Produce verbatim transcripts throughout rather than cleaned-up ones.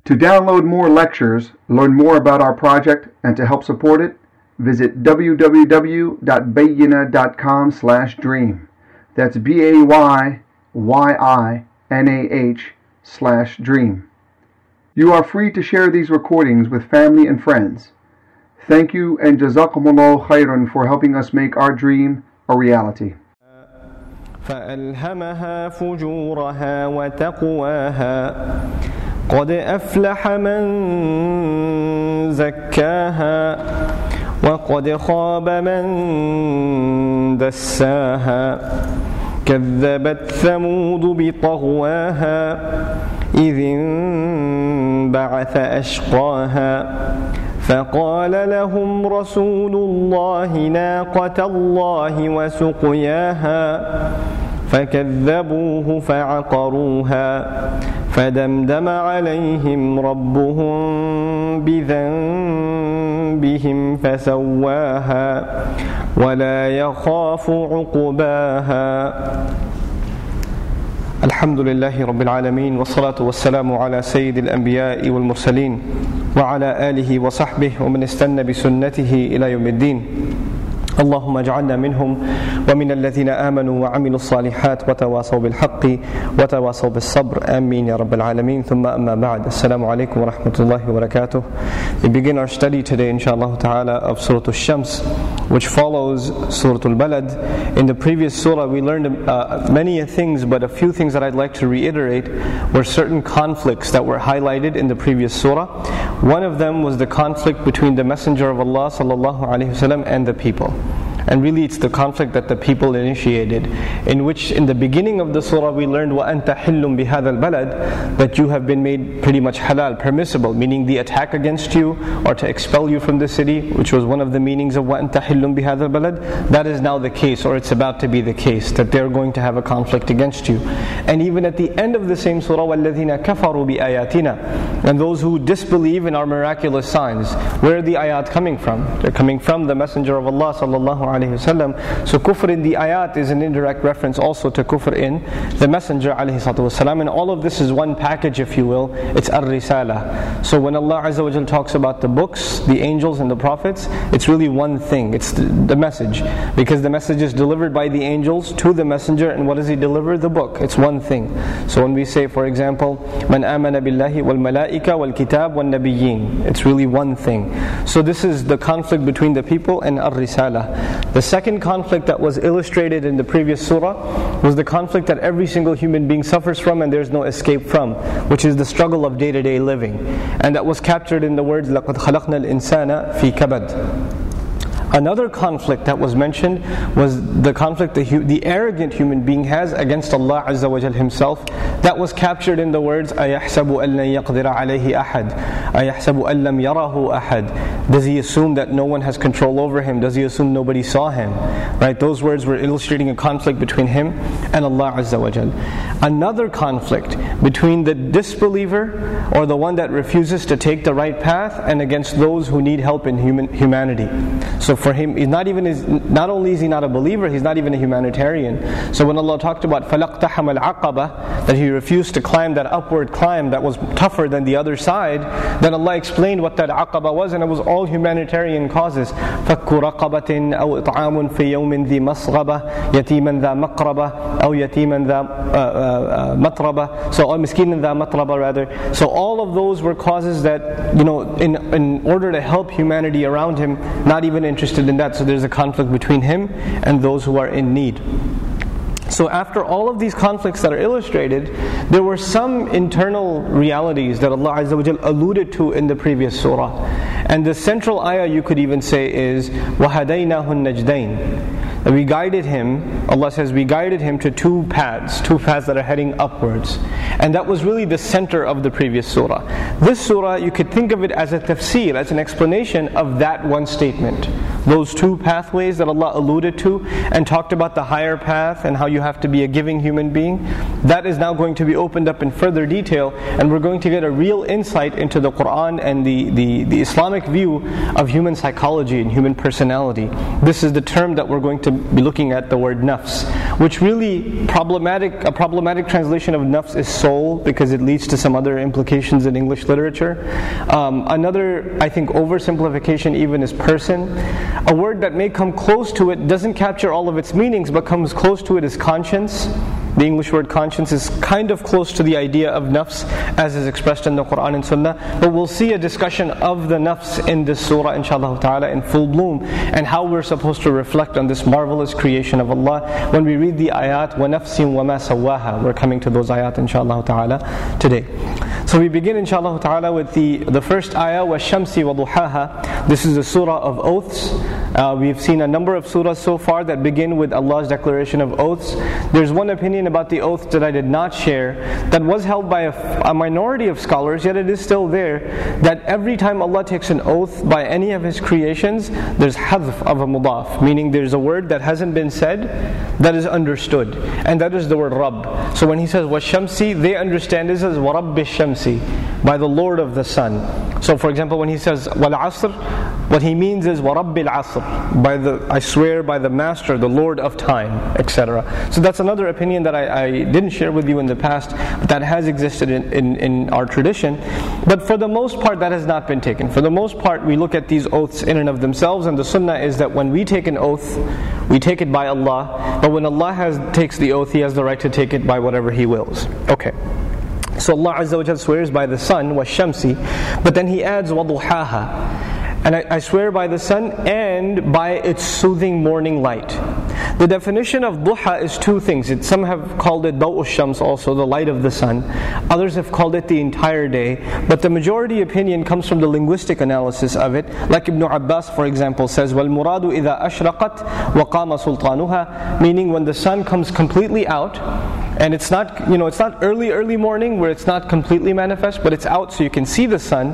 To download more lectures, learn more about our project, and to help support it, visit w w w dot bayyina dot com slash dream. That's B A Y Y I N A H slash dream. You are free to share these recordings with family and friends. Thank you and jazakumullahu khairan for helping us make our dream a reality. فألهمها فجورها وتقواها قد أفلح من زكاها وقد خاب من دساها كذبت ثمود بطغواها إذ انبعث أشقاها فقال لهم رسول الله ناقة الله وسقياها فكذبوه فعقروها فدمدم عليهم ربهم بذنبهم فسواها ولا يخاف عقباها. الحمد لله رب العالمين والصلاة والسلام على سيد الأنبياء والمرسلين وعلى آله وصحبه ومن استنى بسنته إلى يوم الدين. اللهم اجعلنا منهم ومن الذين آمنوا وعملوا الصالحات وتواصوا بالحق وتواصوا بالصبر آمين يا رب العالمين. ثم أما بعد. Assalamu alaikum wa rahmatullahi wa barakatuh. We begin our study today inshallah ta'ala of Surah Al-Shams, which follows Surah Al-Balad. In the previous surah we learned uh, many things, but a few things that I'd like to reiterate were certain conflicts that were highlighted in the previous surah. One of them was the conflict between the Messenger of Allah sallallahu alaihi wasallam and the people. And really it's the conflict that the people initiated, in which in the beginning of the surah we learned وَأَنْتَ حِلٌّ بِهَذَا الْبَلَدِ, that you have been made pretty much halal, permissible, meaning the attack against you or to expel you from the city, which was one of the meanings of وَأَنْتَ حِلٌّ بِهَذَا الْبَلَدِ. That is now the case, or it's about to be the case, that they're going to have a conflict against you. And even at the end of the same surah, وَالَّذِينَ كَفَرُوا بِآيَاتِنَا, and those who disbelieve in our miraculous signs. Where are the ayat coming from? They're coming from the Messenger of Allah sallallahu alaihi wasallam. So kufr in the ayat is an indirect reference also to kufr in the Messenger alayhi salatu wasalam. And all of this is one package, if you will. It's ar-risala. So when Allah Azza wa Jal talks about the books, the angels and the prophets, it's really one thing. It's the, the message. Because the message is delivered by the angels to the Messenger, and what does he deliver? The book. It's one thing. So when we say, for example, Man amana billahi wal malaika wal kitab wal nabiyyin, it's really one thing. So this is the conflict between the people and ar-risala. The second conflict that was illustrated in the previous surah was the conflict that every single human being suffers from and there's no escape from, which is the struggle of day-to-day living. And that was captured in the words لَقَدْ خَلَقْنَا الْإِنسَانَ فِي كَبَدٍ. Another conflict that was mentioned was the conflict the, hu- the arrogant human being has against Allah Azza wa Jal Himself. That was captured in the words أَيَحْسَبُ أَن لَّن يَقْدِرَ عَلَيْهِ أَحَدٍ أَيَحْسَبُ أَن لَّمْ يَرَهُ أَحَدٍ. Does he assume that no one has control over him? Does he assume nobody saw him? Right? Those words were illustrating a conflict between him and Allah Azza wa Jal. Another conflict between the disbeliever or the one that refuses to take the right path and against those who need help in human humanity. So for him, he's not even his, not only is he not a believer, he's not even a humanitarian. So when Allah talked about فَلَقْتَحَمَ الْعَقَبَةِ, that he refused to climb that upward climb that was tougher than the other side, then Allah explained what that aqaba was, and it was all humanitarian causes. فَكُّ رَقَبَةٍ أَوْ إِطْعَامٌ فِي يَوْمٍ ذِي مَصْغَبَةٍ يَتِيمًا ذَا مَقْرَبَةٍ أَوْ يَتِيمًا ذَا مَطْرَبَةٍ. So or miskinan ذَا مَطْرَبَةٍ rather. So all of those were causes that, you know, in, in order to help humanity around him, not even interested in that. So there's a conflict between him and those who are in need. So after all of these conflicts that are illustrated, there were some internal realities that Allah Azza wa Jal alluded to in the previous surah. And the central ayah, you could even say, is وَهَدَيْنَاهُ النَّجْدَيْنِ. We guided him, Allah says, we guided him to two paths, two paths that are heading upwards. And that was really the center of the previous surah. This surah, you could think of it as a tafsir, as an explanation of that one statement. Those two pathways that Allah alluded to and talked about the higher path and how you have to be a giving human being, that is now going to be opened up in further detail, and we're going to get a real insight into the Qur'an and the, the, the Islamic view of human psychology and human personality. This is the term that we're going to be looking at, the word nafs. which really problematic, a problematic translation of nafs is soul, because it leads to some other implications in English literature. Um, another, I think, oversimplification even is person. A word that may come close to it, doesn't capture all of its meanings, but comes close to it is conscience. The English word conscience is kind of close to the idea of nafs as is expressed in the Quran and Sunnah. But we'll see a discussion of the nafs in this surah, inshallah ta'ala, in full bloom, and how we're supposed to reflect on this marvelous creation of Allah when we read the ayat, وَنَفْسٍ وَمَا سَوَّاهَا. We're coming to those ayat, inshallah ta'ala, today. So we begin, inshallah ta'ala, with the, the first ayah, وَالشَّمْسِ وَضُحَاهَا. This is a surah of oaths. Uh, we've seen a number of surahs so far that begin with Allah's declaration of oaths. There's one opinion about the oath that I did not share, that was held by a, a minority of scholars, yet it is still there, that every time Allah takes an oath by any of His creations, there's hadf of a mudaf, meaning there's a word that hasn't been said that is understood, and that is the word Rabb. So when He says وَالشَّمْسِ, they understand this as وَرَبِّ الشَّمْسِ, by the Lord of the sun. So for example, when He says وَالْعَصْرِ, what He means is وَرَبِّ الْعَصْرِ, by the, I swear by the Master, the Lord of time, et cetera. So that's another opinion that I, I didn't share with you in the past, but that has existed in, in, in our tradition. But for the most part, that has not been taken. For the most part, we look at these oaths in and of themselves, and the sunnah is that when we take an oath, we take it by Allah, but when Allah has takes the oath, He has the right to take it by whatever He wills. Okay. So Allah Azza wa Jalla swears by the sun, وَالشَّمْسِ, but then He adds وَضُحَاهَا. And I, I swear by the sun and by its soothing morning light. The definition of duha is two things. It, some have called it daw'u shams, also the light of the sun. Others have called it the entire day. But the majority opinion comes from the linguistic analysis of it. Like Ibn Abbas, for example, says, وَالْمُرَادُ إِذَا أَشْرَقَتْ وَقَامَ سُلْطَانُهَا, meaning when the sun comes completely out, and it's not, you know, it's not early, early morning where it's not completely manifest, but it's out so you can see the sun,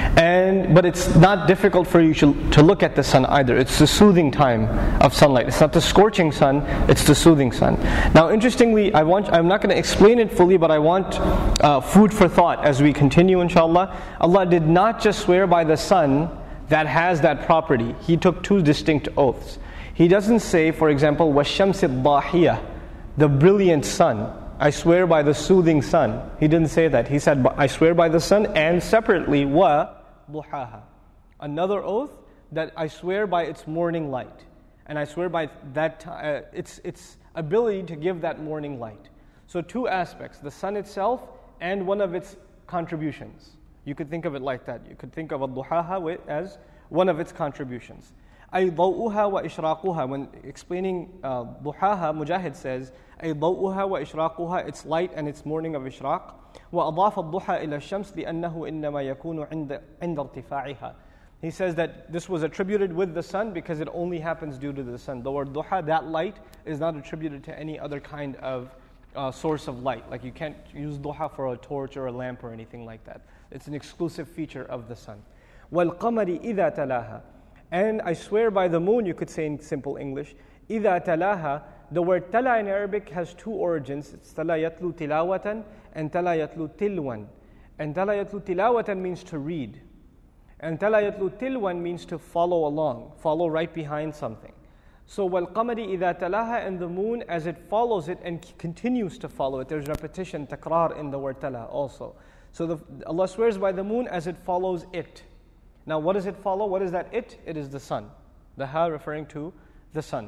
and but it's not difficult for you to, to look at the sun either. It's the soothing time of sunlight. It's not the scorching sun, it's the soothing sun. Now, interestingly, I want, I'm not going to explain it fully, but I want uh, food for thought as we continue, inshallah. Allah did not just swear by the sun that has that property. He took two distinct oaths. He doesn't say, for example, وَالشَّمْسِ الضَّاحِيَةِ, the brilliant sun. I swear by the soothing sun. He didn't say that. He said, I swear by the sun, and separately, wa duhaha. Another oath that I swear by its morning light. And I swear by that uh, its its ability to give that morning light. So two aspects, the sun itself and one of its contributions. You could think of it like that. You could think of ad-duhaha as one of its contributions. أي ضوءها وإشراقها. When explaining uh, duhaha, Mujahid says, أي ضوءها وإشراقها, its light and its morning of ishraq. وأضاف الضحى إلى الشمس لأنه إنما يكون عند عند ارتفاعها. He says that this was attributed with the sun because it only happens due to the sun. The word duha, that light, is not attributed to any other kind of uh, source of light. Like you can't use duha for a torch or a lamp or anything like that. It's an exclusive feature of the sun. وَالْقَمَرِ إِذَا تَلَاهَا. And I swear by the moon, you could say in simple English, إِذَا تَلَاهَا. The word tala in Arabic has two origins. It's tala yatlu tilawatan and tala yatlu tilwan. And tala yatlu tilawatan means to read. And tala yatlu tilwan means to follow along, follow right behind something. So wal qamari idha talaha, and the moon as it follows it and continues to follow it. There's repetition, takrar in the word tala also. So the, Allah swears by the moon as it follows it. Now what does it follow? What is that it? It is the sun. The ha referring to the sun.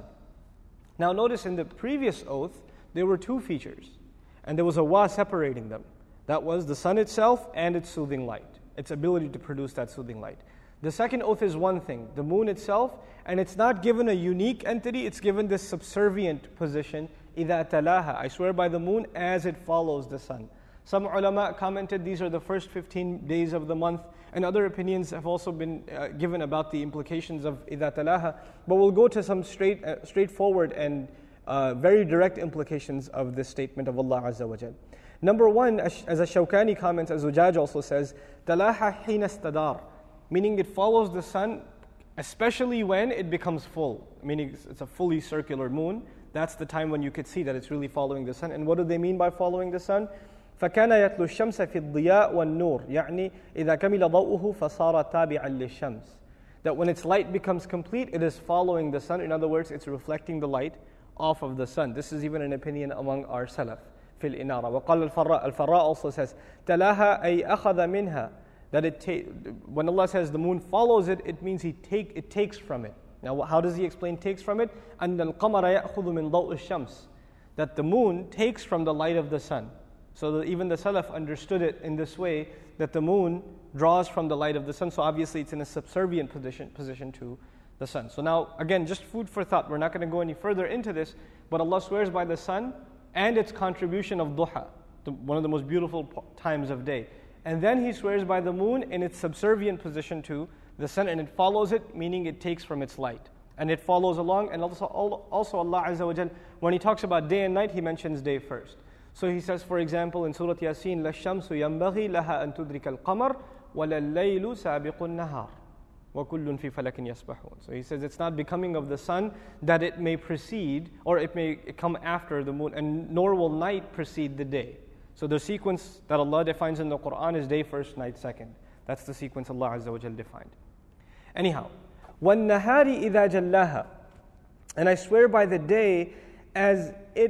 Now notice in the previous oath, there were two features. And there was a wa separating them. That was the sun itself and its soothing light. Its ability to produce that soothing light. The second oath is one thing, the moon itself, and it's not given a unique entity, it's given this subservient position, إِذَا تَلَاهَا. I swear by the moon as it follows the sun. Some ulama commented these are the first fifteen days of the month, and other opinions have also been uh, given about the implications of إِذَا تَلَاهَا. But we'll go to some straight, uh, straightforward and uh, very direct implications of this statement of Allah Azza wa Jal. Number one, as Ash-Shawkani comments, as Zujaj also says, تَلَاهَا حِينَ اسْتَدَارَ, meaning it follows the sun, especially when it becomes full, meaning it's a fully circular moon. That's the time when you could see that it's really following the sun. And what do they mean by following the sun? فَكَانَ يَتْلُو الشَّمْسَ فِي الضِّيَاءِ وَالنُّورِ يعني إِذَا كَمِلَ ضَوْءُهُ فَصَارَ تَابِعًا لِلشَّمْسِ. That when its light becomes complete, it is following the sun. In other words, it's reflecting the light off of the sun. This is even an opinion among our salaf. في الإنارة. وقال الفراء, Al-Farra also says, تلاها أي أخذ منها. That it ta- when Allah says the moon follows it, it means he take it takes from it. Now, how does he explain takes from it? أن القمر يأخذ من ضوء الشمس. That the moon takes from the light of the sun. So that even the Salaf understood it in this way, that the moon draws from the light of the sun. So obviously it's in a subservient position, position to the sun. So now, again, just food for thought. We're not going to go any further into this, but Allah swears by the sun and its contribution of duha, the, one of the most beautiful times of day. And then He swears by the moon in its subservient position to the sun, and it follows it, meaning it takes from its light. And it follows along, and also, also Allah Azza wa Jal, when He talks about day and night, He mentions day first. So He says, for example, in Surah Yasin, لَا الشَّمْسُ يَنْبَغِي لَهَا أَن تُدْرِكَ الْقَمَرِ وَلَا اللَّيْلُ سَابِقُ النَّهَارِ وَكُلٌّ فِي فَلَكٍ يَسْبَحُونَ. So He says, it's not becoming of the sun that it may precede, or it may come after the moon, and nor will night precede the day. So the sequence that Allah defines in the Quran is day first, night second. That's the sequence Allah Azza wa Jal defined. Anyhow, وَالنَّهَارِ إِذَا جَلَّاهَا. And I swear by the day as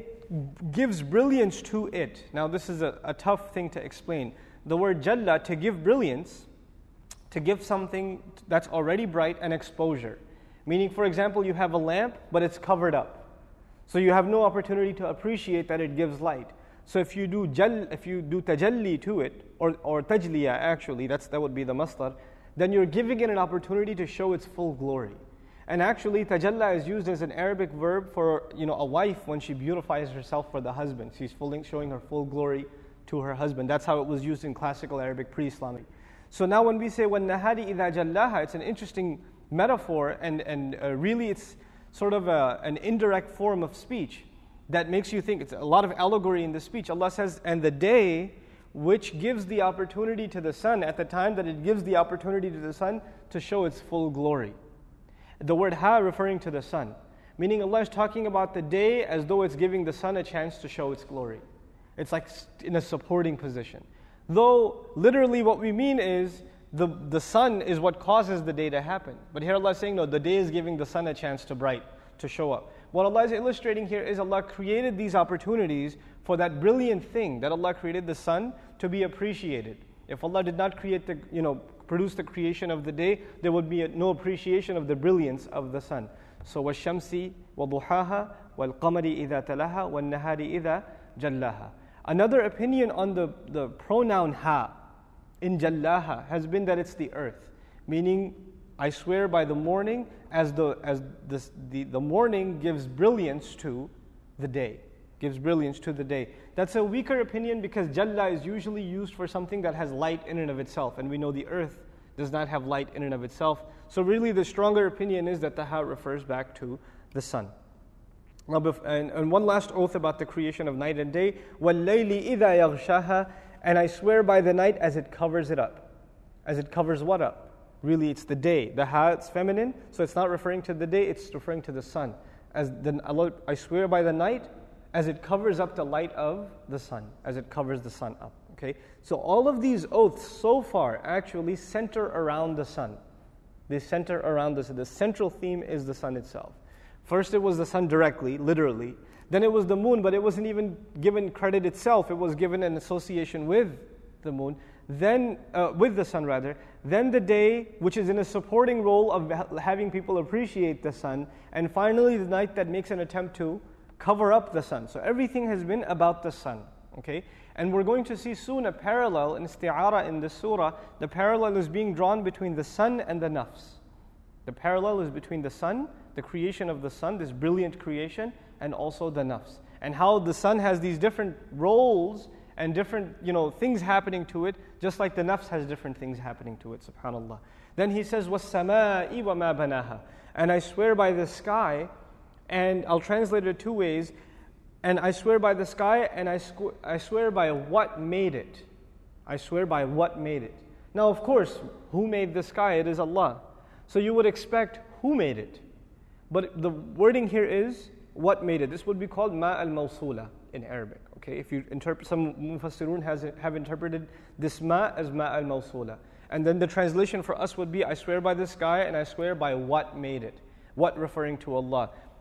it gives brilliance to it. Now this is a, a tough thing to explain. The word jalla, to give brilliance, to give something that's already bright, an exposure. Meaning, for example, you have a lamp, but it's covered up. So you have no opportunity to appreciate that it gives light. So if you do jal, if you do tajalli to it, or, or tajliya actually, that's, that would be the masdar, then you're giving it an opportunity to show its full glory. And actually, tajalla is used as an Arabic verb for, you know, a wife when she beautifies herself for the husband. She's fully showing her full glory to her husband. That's how it was used in classical Arabic pre-Islamic. So now when we say وَالنَّهَارِ إِذَا جَلَّاهَا, it's an interesting metaphor, and, and uh, really it's sort of a, an indirect form of speech that makes you think. It's a lot of allegory in the speech. Allah says, and the day which gives the opportunity to the sun, at the time that it gives the opportunity to the sun to show its full glory. The word ha referring to the sun, meaning Allah is talking about the day as though it's giving the sun a chance to show its glory. It's like in a supporting position. Though literally what we mean is the, the sun is what causes the day to happen. But here Allah is saying, no, the day is giving the sun a chance to bright, to show up. What Allah is illustrating here is Allah created these opportunities for that brilliant thing that Allah created, the sun, to be appreciated. If Allah did not create the, you know, produce the creation of the day, there would be no appreciation of the brilliance of the sun. So وَالشَّمْسِ وَضُحَاهَا وَالْقَمَرِ إِذَا تَلَاهَا وَالنَّهَارِ إِذَا جَلَّاهَا. Another opinion on the, the pronoun ha in jallaha has been that it's the earth, meaning I swear by the morning as the as this, the, the morning gives brilliance to the day. Gives brilliance to the day. That's a weaker opinion because jalla is usually used for something that has light in and of itself, and we know the earth does not have light in and of itself. So really the stronger opinion is that the ha refers back to the sun. Now, and, and one last oath about the creation of night and day. وَاللَّيْلِ إِذَا يَغْشَاهَا. And I swear by the night as it covers it up. As it covers what up? Really, it's the day. The ha, it's feminine, so it's not referring to the day, it's referring to the sun. As the, Allah, I swear by the night as it covers up the light of the sun, as it covers the sun up. Okay, so all of these oaths so far actually center around the sun. They center around the sun. The central theme is the sun itself. First it was the sun directly, literally. Then it was the moon, but it wasn't even given credit itself. It was given an association with the moon. Then, uh, with the sun rather. Then the day, which is in a supporting role of ha- having people appreciate the sun. And finally the night that makes an attempt to cover up the sun. So everything has been about the sun. Okay, and we're going to see soon a parallel in isti'ara in the surah. The parallel is being drawn between the sun and the nafs. The parallel is between the sun, the creation of the sun, this brilliant creation, and also the nafs. And how the sun has these different roles and different, you know, things happening to it, just like the nafs has different things happening to it, subhanAllah. Then he says, وَالسَّمَاءِ وَمَا بَنَاهَا. And I swear by the sky, and I'll translate it two ways. And I swear by the sky, and I, squ- I swear by what made it. I swear by what made it. Now, of course, who made the sky? It is Allah. So you would expect who made it. But the wording here is what made it. This would be called ma al-mawsula in Arabic. Okay, if you interpret, some mufassirun has have interpreted this ma as ma al-mawsula. And then the translation for us would be, I swear by the sky, and I swear by what made it. What referring to Allah.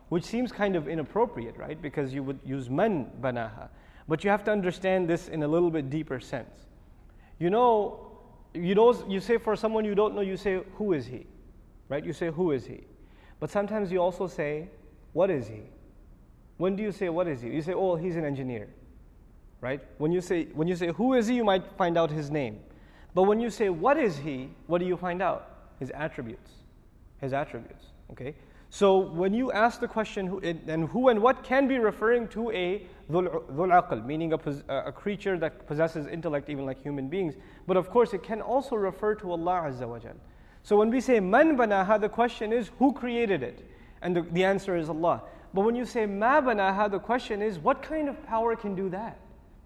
which seems kind of inappropriate, right? Because you would use man banaha. But you have to understand this in a little bit deeper sense. You know, you don't, you say for someone you don't know, you say, who is he? Right? You say, who is he? But sometimes you also say, what is he? When do you say, what is he? You say, oh, he's an engineer. Right? When you say, when you say, who is he, you might find out his name. But when you say, what is he, what do you find out? His attributes. His attributes. Okay? So when you ask the question, who, and who and what can be referring to a dhul aql, meaning a, a creature that possesses intellect even like human beings. But of course it can also refer to Allah Azza wa Jal. So when we say man banaha, the question is who created it? And the, the answer is Allah. But when you say ma banaha, the question is what kind of power can do that?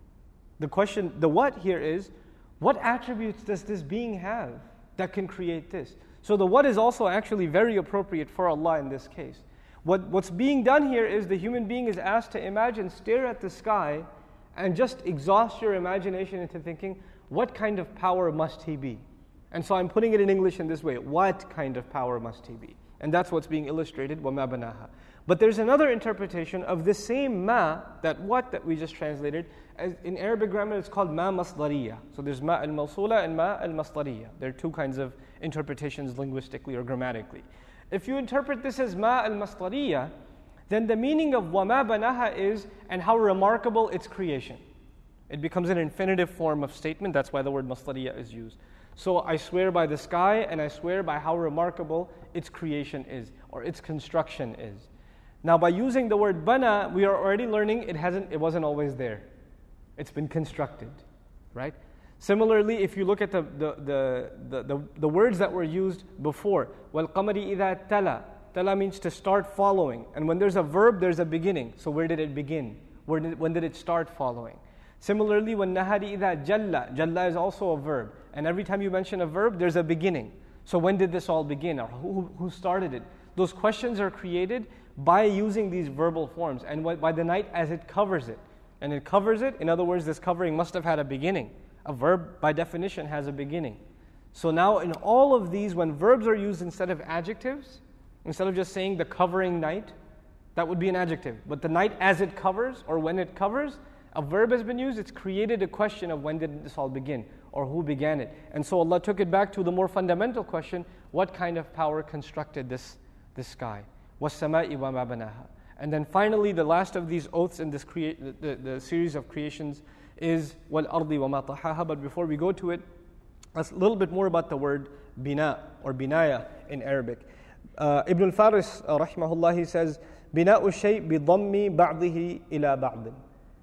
The question, the what here is, what attributes does this being have that can create this? So the what is also actually very appropriate for Allah in this case. What, what's being done here is the human being is asked to imagine, stare at the sky, and just exhaust your imagination into thinking, what kind of power must he be? And so I'm putting it in English in this way, what kind of power must he be? And that's what's being illustrated, وَمَا بَنَاهَا. But there's another interpretation of the same ma, that what that we just translated. As in Arabic grammar, it's called ma masdariya. So there's ma al-mawsula and ma al-masdariya. There are two kinds of interpretations linguistically or grammatically. If you interpret this as ma al-masdariya, then the meaning of وَمَا بَنَاهَا is, and how remarkable its creation. It becomes an infinitive form of statement. That's why the word masdariya is used. So I swear by the sky, and I swear by how remarkable its creation is, or its construction is. Now by using the word bana, we are already learning it hasn't, it wasn't always there. It's been constructed, right? Similarly, if you look at the the the the, the, the words that were used before, وَالْقَمَرِ إِذَا تَلَى. Tala means to start following. And when there's a verb, there's a beginning. So where did it begin? Where did, when did it start following? Similarly, when nahari idha jalla, jalla is also a verb. And every time you mention a verb, there's a beginning. So when did this all begin? Or who, who started it? Those questions are created by using these verbal forms. And by the night as it covers it. And it covers it, in other words, this covering must have had a beginning. A verb, by definition, has a beginning. So now in all of these, when verbs are used instead of adjectives, instead of just saying the covering night, that would be an adjective. But the night as it covers, or when it covers, a verb has been used, it's created a question of when did this all begin, or who began it. And so Allah took it back to the more fundamental question, what kind of power constructed this, this sky? وَالسَّمَاءِ وَمَا بَنَاهَا. And then finally, the last of these oaths in this crea- the, the, the series of creations is وَالْأَرْضِ وَمَا طَحَاهَا. But before we go to it, a little bit more about the word bina, or binaya in Arabic. Uh, Ibn al-Faris, uh, rahimahullah, he says, بِنَاءُ الشَّيْء بِضَمِّ بَعْضِهِ إِلَى بَعْضٍ.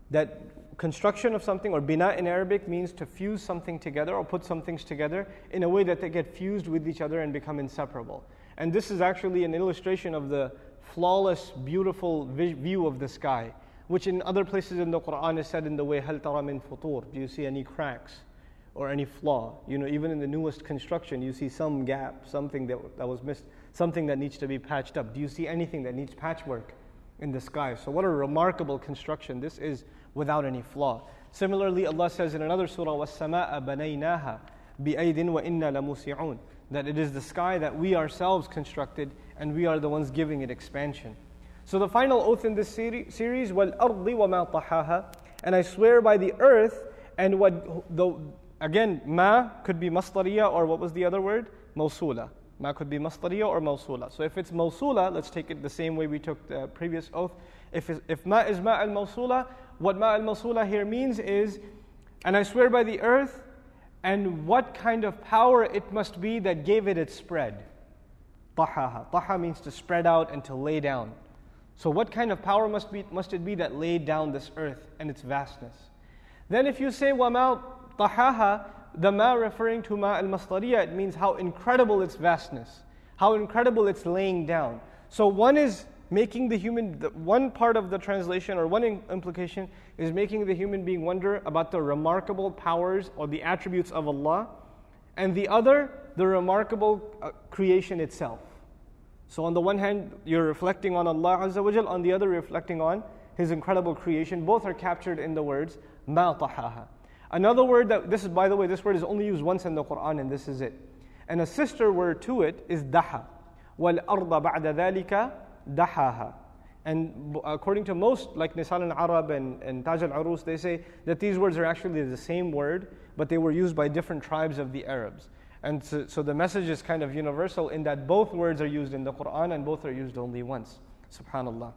That construction of something, or bina in Arabic, means to fuse something together or put some things together in a way that they get fused with each other and become inseparable. And this is actually an illustration of the flawless, beautiful view of the sky, which in other places in the Quran is said in the way, هَلْ تَرَى مِن فُطُورٍ. Do you see any cracks or any flaw? You know, even in the newest construction, you see some gap, something that, that was missed, something that needs to be patched up. Do you see anything that needs patchwork in the sky? So what a remarkable construction this is, without any flaw. Similarly, Allah says in another surah, وَالسَّمَاءَ بَنَيْنَاهَا بِأَيْدٍ وَإِنَّا لَمُوسِعُونَ. That it is the sky that we ourselves constructed, and we are the ones giving it expansion. So the final oath in this seri- series, وَالْأَرْضِ وَمَا طَحَاهَا. And I swear by the earth, and what, the, again, ma could be masdariya, or what was the other word? Mawsula. Ma could be masdariya or mawsula. So if it's mawsula, let's take it the same way we took the previous oath. If, if ma is ma al-mawsula, what ma al-mawsula here means is, and I swear by the earth, and what kind of power it must be that gave it its spread. Tahaha. Taha means to spread out and to lay down. So what kind of power must be must it be that laid down this earth and its vastness? Then if you say وَمَا طَحَاهَا, the ma referring to ma al-masdariya, it means how incredible its vastness, how incredible its laying down. So one is making the human, the one part of the translation or one implication is making the human being wonder about the remarkable powers or the attributes of Allah, and the other, the remarkable uh, creation itself. So on the one hand, you're reflecting on Allah Azza wa Jal, on the other reflecting on His incredible creation. Both are captured in the words ma tahaha. Another word that, this is, by the way, this word is only used once in the Quran, and this is it. And a sister word to it is daha. وَالْأَرْضَ بَعْدَ ذَلِكَ دَحَاهَا. And according to most, like Lisan al-Arab and, and Taj al-Urus, they say that these words are actually the same word, but they were used by different tribes of the Arabs. And so, so the message is kind of universal in that both words are used in the Quran and both are used only once. Subhanallah.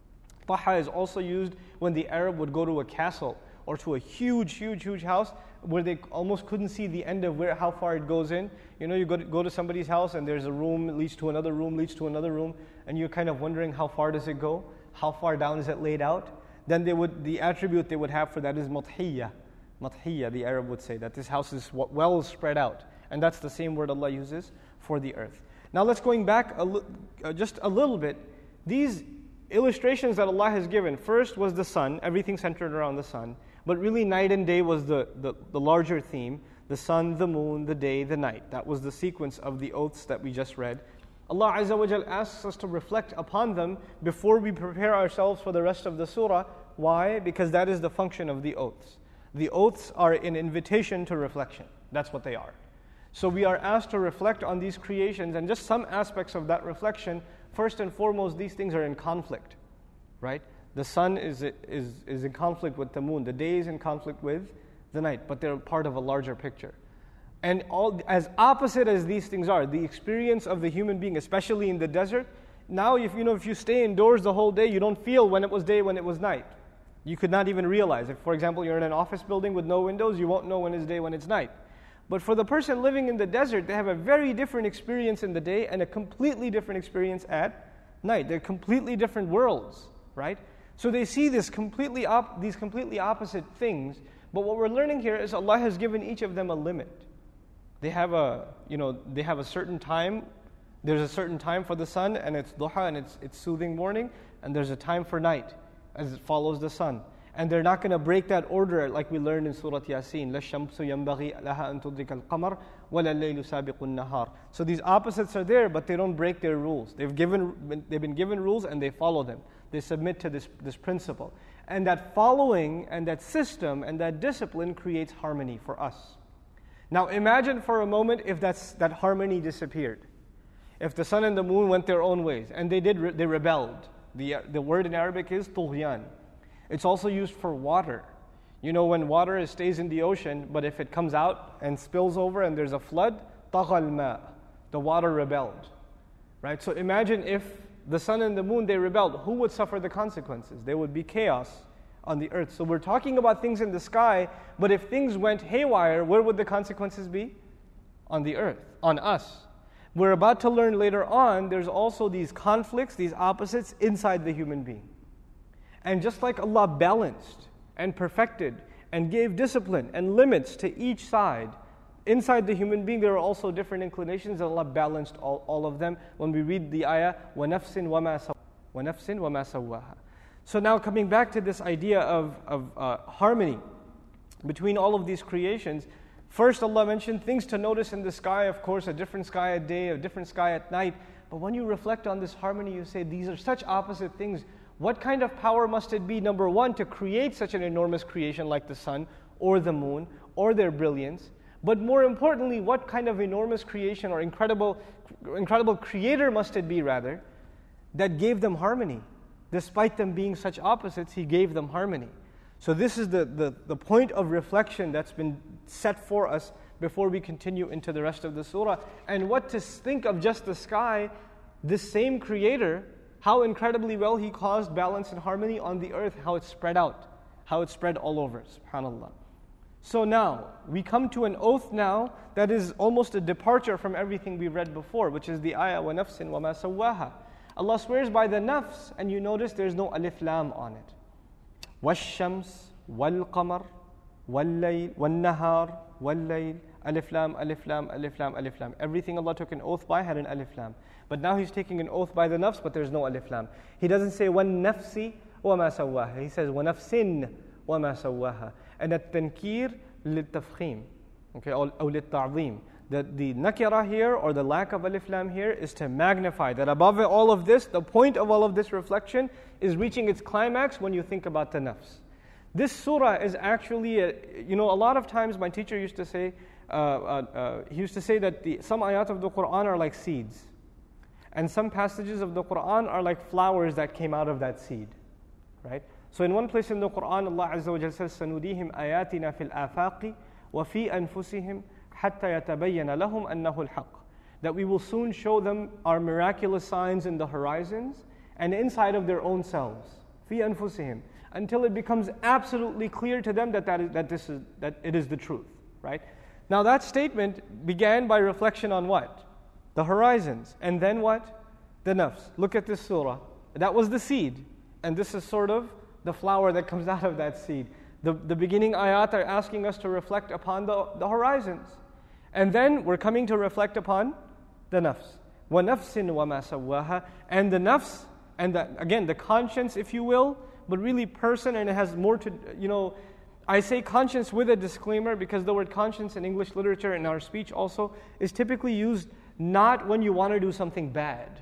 Taha is also used when the Arab would go to a castle or to a huge, huge, huge house where they almost couldn't see the end of where how far it goes in. You know, you go to, go to somebody's house and there's a room, it leads to another room, leads to another room, and you're kind of wondering how far does it go? How far down is it laid out? Then they would the attribute they would have for that is mathiya. Mathiya, the Arab would say, that this house is well spread out. And that's the same word Allah uses for the earth. Now let's going back a li- uh, just a little bit. These illustrations that Allah has given, first was the sun, everything centered around the sun. But really night and day was the, the, the larger theme. The sun, the moon, the day, the night. That was the sequence of the oaths that we just read. Allah Azza wa Jal asks us to reflect upon them before we prepare ourselves for the rest of the surah. Why? Because that is the function of the oaths. The oaths are an invitation to reflection. That's what they are. So we are asked to reflect on these creations, and just some aspects of that reflection. First and foremost, these things are in conflict, right? The sun is, is, is in conflict with the moon. The day is in conflict with the night, but they're part of a larger picture. And all as opposite as these things are, the experience of the human being, especially in the desert, now if you know if you stay indoors the whole day, you don't feel when it was day, when it was night. You could not even realize. If, for example, you're in an office building with no windows, you won't know when it's day, when it's night. But for the person living in the desert, they have a very different experience in the day and a completely different experience at night. They're completely different worlds, right? So they see this completely op- these completely opposite things. But what we're learning here is Allah has given each of them a limit. They have a, you know, they have a certain time. There's a certain time for the sun, and it's duha, and it's it's soothing morning, and there's a time for night, as it follows the sun. And they're not going to break that order like we learned in Surah Yasin. لَا الشَّمْسُ يَنْبَغِي لَهَا أَن تُدْرِكَ الْقَمَرَ وَلَا اللَّيْلُ سَابِقُ النَّهَارِ. So these opposites are there, but they don't break their rules. They've given, they've been given rules and they follow them. They submit to this, this principle. And that following and that system and that discipline creates harmony for us. Now imagine for a moment if that's, that harmony disappeared. If the sun and the moon went their own ways and they did, they rebelled. The, the word in Arabic is tughyan. It's also used for water. You know, when water is, stays in the ocean, but if it comes out and spills over and there's a flood, طغى الماء, the water rebelled. Right? So imagine if the sun and the moon, they rebelled. Who would suffer the consequences? There would be chaos on the earth. So we're talking about things in the sky, but if things went haywire, where would the consequences be? On the earth, on us. We're about to learn later on, there's also these conflicts, these opposites inside the human being. And just like Allah balanced and perfected and gave discipline and limits to each side, inside the human being there are also different inclinations, and Allah balanced all, all of them when we read the ayah, وَنَفْسٍ وَمَا سَوَّاهَا. So now coming back to this idea of, of uh, harmony between all of these creations, first Allah mentioned things to notice in the sky, of course, a different sky at day, a different sky at night. But when you reflect on this harmony, you say these are such opposite things. What kind of power must it be, number one, to create such an enormous creation like the sun or the moon or their brilliance? But more importantly, what kind of enormous creation or incredible, incredible creator must it be, rather, that gave them harmony? Despite them being such opposites, He gave them harmony. So this is the, the, the point of reflection that's been set for us before we continue into the rest of the surah. And what to think of just the sky, this same creator, how incredibly well He caused balance and harmony on the earth, how it spread out, how it spread all over, subhanAllah. So now, we come to an oath now that is almost a departure from everything we read before, which is the ayah, وَنَفْسٍ وَمَا سَوَّاهَا. Allah swears by the nafs, and you notice there's no alif lam on it. وَالشَّمْسِ وَالْقَمَرِ وَاللَّيْلِ وَالنَّهَارِ وَاللَّيْلِ. Alif lam, alif lam, alif lam, alif lam. Everything Allah took an oath by had an alif lam. But now He's taking an oath by the nafs, but there's no alif lam. He doesn't say وَالنَّفْسِ وَمَا سَوَّاهَا. He says وَنَفْسٍ وَمَا سَوَّاهَا. And at-tankir lit-tafkhim, okay, or lit-ta'zim. The, the nakira here, or the lack of alif lam here, is to magnify. That above all of this, the point of all of this reflection is reaching its climax when you think about the nafs. This surah is actually, a, you know, a lot of times my teacher used to say, uh, uh, uh, he used to say that the, some ayat of the Quran are like seeds. And some passages of the Quran are like flowers that came out of that seed, right? So in one place in the Quran, Allah Azza wa Jalla says, سَنُرِيهِمْ آيَاتِنَا فِي الْآفَاقِ وَفِي أَنفُسِهِمْ حَتَّى يَتَبَيَّنَ لَهُمْ أَنَّهُ الْحَقِّ. That we will soon show them our miraculous signs in the horizons and inside of their own selves, فِي أَنفُسِهِمْ, until it becomes absolutely clear to them that that is, that this is that it is the truth, right? Now that statement began by reflection on what? The horizons. And then what? The nafs. Look at this surah. That was the seed. And this is sort of the flower that comes out of that seed. The, the beginning ayat are asking us to reflect upon the, the horizons. And then we're coming to reflect upon the nafs. وَنَفْسٍ وَمَا سَوَّاهَا. And the nafs, and the, again, the conscience, if you will, but really person, and it has more to, you know, I say conscience with a disclaimer because the word conscience in English literature and our speech also is typically used not when you want to do something bad,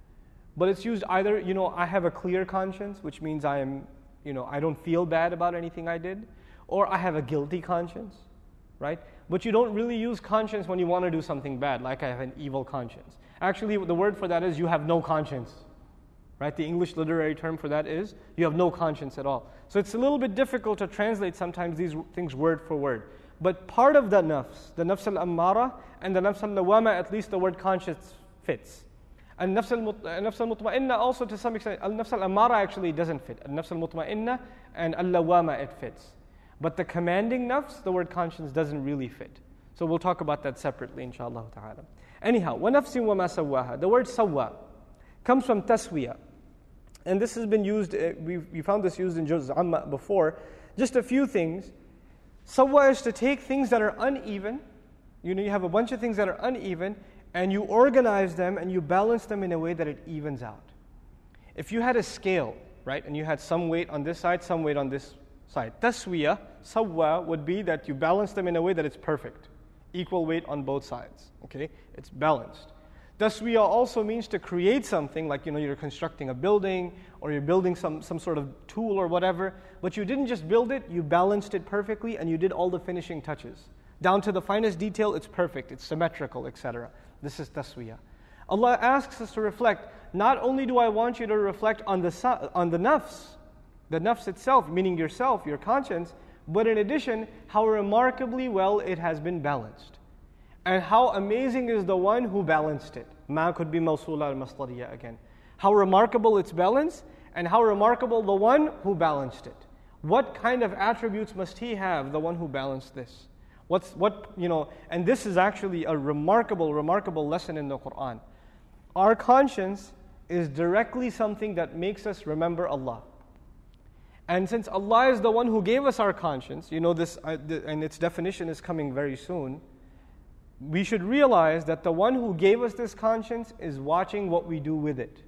but it's used either, you know, I have a clear conscience, which means I am, you know, I don't feel bad about anything I did, or I have a guilty conscience, right? But you don't really use conscience when you want to do something bad, like I have an evil conscience. Actually, the word for that is you have no conscience, right? The English literary term for that is you have no conscience at all. So it's a little bit difficult to translate sometimes these things word for word. But part of the nafs, the nafs al-ammara and the nafs al-lawama, at least the word conscience fits. And nafs al-mutma'inna also to some extent, al-nafs al-ammara actually doesn't fit. Al-nafs al-mutma'inna and al-lawama it fits. But the commanding nafs, the word conscience doesn't really fit. So we'll talk about that separately, inshallah ta'ala. Anyhow, وَنَفْسٍ وَمَا سَوَّاهَا. The word sawwa comes from taswiya. And this has been used, we we found this used in Juz Amma before. Just a few things. Sawwa is to take things that are uneven. You know, you have a bunch of things that are uneven, and you organize them and you balance them in a way that it evens out. If you had a scale, right, and you had some weight on this side, some weight on this side. Taswiya, sawwa, would be that you balance them in a way that it's perfect. Equal weight on both sides, okay? It's balanced. Taswiya also means to create something, like, you know, you're constructing a building or you're building some, some sort of tool or whatever, but you didn't just build it, you balanced it perfectly and you did all the finishing touches. Down to the finest detail, it's perfect, it's symmetrical, et cetera. This is taswiya. Allah asks us to reflect, not only do I want you to reflect on the, on the nafs, the nafs itself, meaning yourself, your conscience, but in addition, how remarkably well it has been balanced. And how amazing is the one who balanced it. Ma could be mawsula al-masdariya again. How remarkable its balance, and how remarkable the one who balanced it. What kind of attributes must he have, the one who balanced this? What's what you know? And this is actually a remarkable, remarkable lesson in the Quran. Our conscience is directly something that makes us remember Allah. And since Allah is the one who gave us our conscience, you know this, uh, the, and its definition is coming very soon. We should realize that the one who gave us this conscience is watching what we do with it.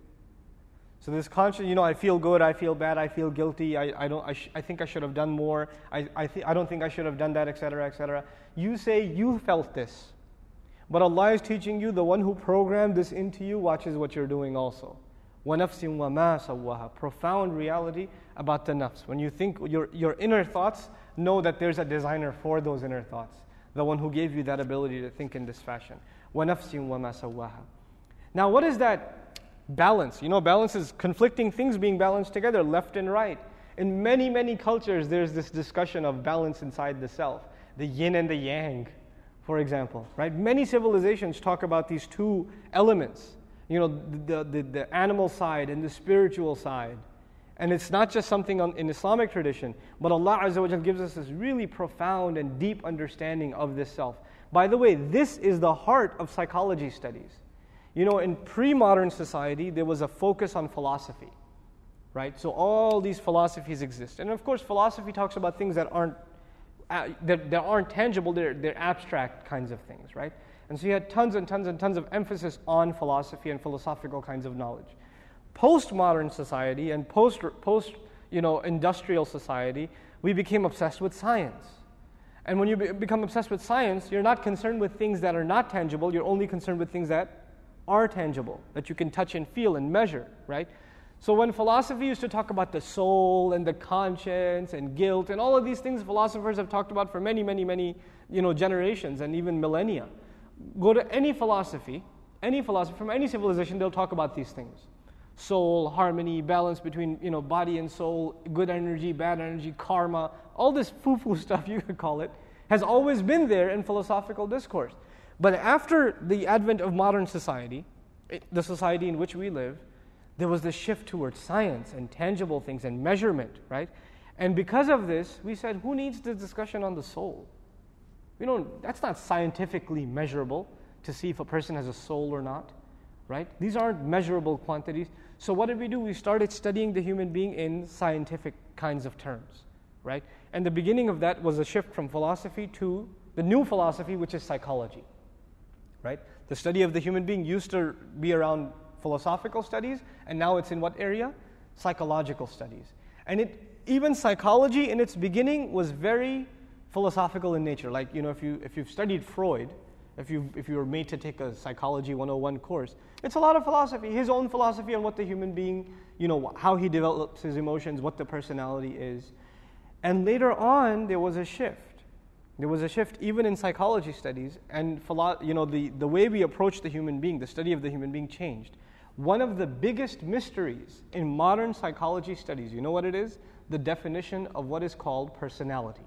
So this conscience, you know, I feel good, I feel bad, I feel guilty, I, I don't, I, sh- I think I should have done more, I, I, th- I don't think I should have done that, et cetera, et cetera. You say you felt this, but Allah is teaching you, the one who programmed this into you watches what you're doing also. وَنَفْسٍ وَمَا سَوَّاهَا. Profound reality about the nafs. When you think your your inner thoughts, know that there's a designer for those inner thoughts. The one who gave you that ability to think in this fashion. وَنَفْسٍ وَمَا سَوَّاهَا. Now what is that balance? You know, balance is conflicting things being balanced together, left and right. In many, many cultures, there's this discussion of balance inside the self. The yin and the yang, for example. Right? Many civilizations talk about these two elements. You know, the, the, the animal side and the spiritual side. And it's not just something on, in Islamic tradition, but Allah Azza wa Jalla gives us this really profound and deep understanding of this self. By the way, this is the heart of psychology studies. You know, in pre-modern society, there was a focus on philosophy, right? So all these philosophies exist. And of course, philosophy talks about things that aren't uh, that, that aren't tangible, they're, they're abstract kinds of things, right? And so you had tons and tons and tons of emphasis on philosophy and philosophical kinds of knowledge. Postmodern society and post, post you know, industrial society, we became obsessed with science. And when you be, become obsessed with science, you're not concerned with things that are not tangible, you're only concerned with things that are tangible, that you can touch and feel and measure, right? So when philosophy used to talk about the soul and the conscience and guilt and all of these things philosophers have talked about for many, many, many you know, generations and even millennia. Go to any philosophy Any philosophy, from any civilization, they'll talk about these things. Soul, harmony, balance between, you know, body and soul, good energy, bad energy, karma, all this foo-foo stuff, you could call it, has always been there in philosophical discourse. But after the advent of modern society, it, the society in which we live, there was this shift towards science and tangible things and measurement, right? And because of this, we said, who needs this discussion on the soul? We don't, that's not scientifically measurable to see if a person has a soul or not, right? These aren't measurable quantities. So what did we do? We started studying the human being in scientific kinds of terms, right? And the beginning of that was a shift from philosophy to the new philosophy, which is psychology, right? The study of the human being used to be around philosophical studies, and now it's in what area? Psychological studies. And it even psychology in its beginning was very philosophical in nature. Like, you know, if you if you've studied Freud, if you if you were made to take a psychology one oh one course, it's a lot of philosophy, his own philosophy on what the human being, you know, how he develops his emotions, what the personality is. And later on, there was a shift. There was a shift even in psychology studies, and philo- you know, the, the way we approach the human being, the study of the human being changed. One of the biggest mysteries in modern psychology studies, you know what it is? The definition of what is called personality.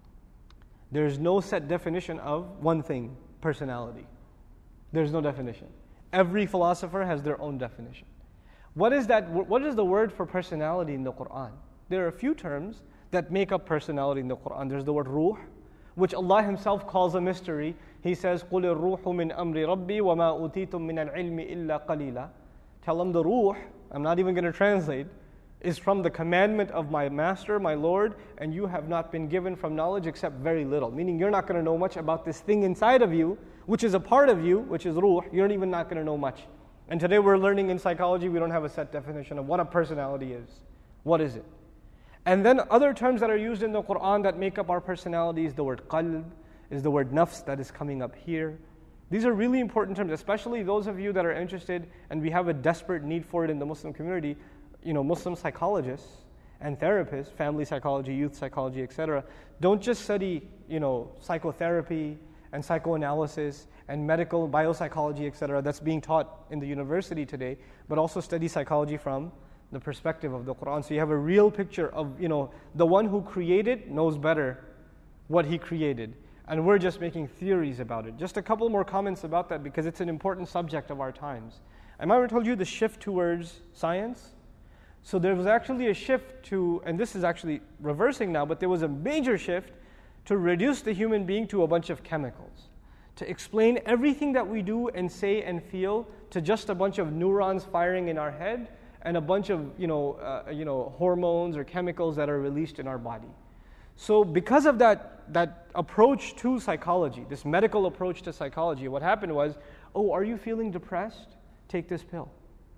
There's no set definition of one thing, personality. There's no definition. Every philosopher has their own definition. What is that? What is the word for personality in the Quran? There are a few terms that make up personality in the Quran. There's the word ruh, which Allah Himself calls a mystery. He says, قُلِ الرُّوحُ مِنْ أَمْرِ رَبِّي وَمَا أُوتِيتُم مِّنَ الْعِلْمِ إِلَّا قَلِيلًا. Tell them the ruh, I'm not even going to translate, is from the commandment of my master, my Lord, and you have not been given from knowledge except very little. Meaning you're not going to know much about this thing inside of you, which is a part of you, which is ruh. You're even not going to know much. And today we're learning in psychology, we don't have a set definition of what a personality is. What is it? And then other terms that are used in the Quran that make up our personality is the word qalb, is the word nafs that is coming up here. These are really important terms, especially those of you that are interested, and we have a desperate need for it in the Muslim community, you know, Muslim psychologists and therapists, family psychology, youth psychology, et cetera. Don't just study, you know, psychotherapy and psychoanalysis and medical biopsychology, et cetera. That's being taught in the university today, but also study psychology from the perspective of the Quran. So you have a real picture of, you know, the one who created knows better what he created. And we're just making theories about it. Just a couple more comments about that because it's an important subject of our times. I might have told you the shift towards science. So there was actually a shift to, and this is actually reversing now, but there was a major shift to reduce the human being to a bunch of chemicals. To explain everything that we do and say and feel to just a bunch of neurons firing in our head and a bunch of, you know, uh, you know, hormones or chemicals that are released in our body. So because of that, that approach to psychology, this medical approach to psychology, what happened was, oh, are you feeling depressed? Take this pill.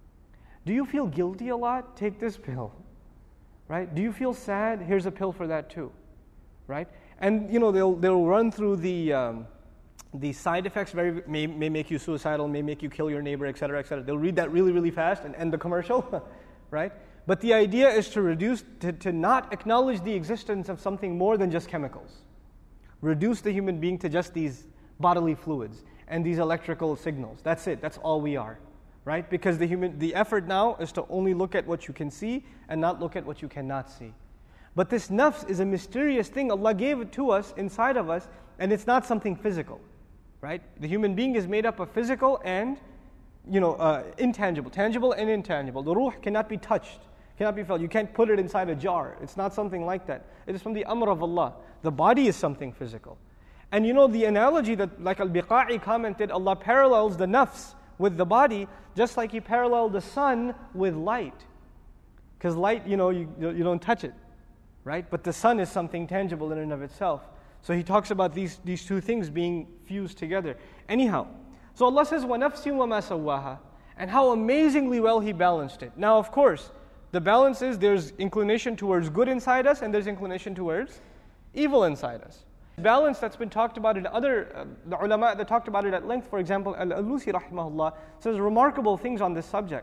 Do you feel guilty a lot? Take this pill. Right? Do you feel sad? Here's a pill for that too. Right? And you know, they'll they'll run through the um, the side effects. Very may may make you suicidal, may make you kill your neighbor, et cetera, et cetera. They'll read that really, really fast and end the commercial. Right? But the idea is to reduce, to, to not acknowledge the existence of something more than just chemicals. Reduce the human being to just these bodily fluids and these electrical signals. That's it. That's all we are, right? Because the human, the effort now is to only look at what you can see and not look at what you cannot see. But this nafs is a mysterious thing. Allah gave it to us inside of us, and it's not something physical, right? The human being is made up of physical and, you know, uh, intangible, tangible and intangible. The ruh cannot be touched. Cannot be felt. You can't put it inside a jar. It's not something like that. It is from the amr of Allah. The body is something physical. And you know the analogy that, like Al-Biqa'i commented, Allah parallels the nafs with the body, just like He paralleled the sun with light. Because light, you know, you, you don't touch it, right? But the sun is something tangible in and of itself. So He talks about these, these two things being fused together. Anyhow, so Allah says, وَنَفْسٍ وَمَا سَوَّاهَا, and how amazingly well He balanced it. Now, of course, the balance is there's inclination towards good inside us and there's inclination towards evil inside us. Balance that's been talked about in other, uh, the ulama that talked about it at length, for example, Al-Alusi rahimahullah says remarkable things on this subject.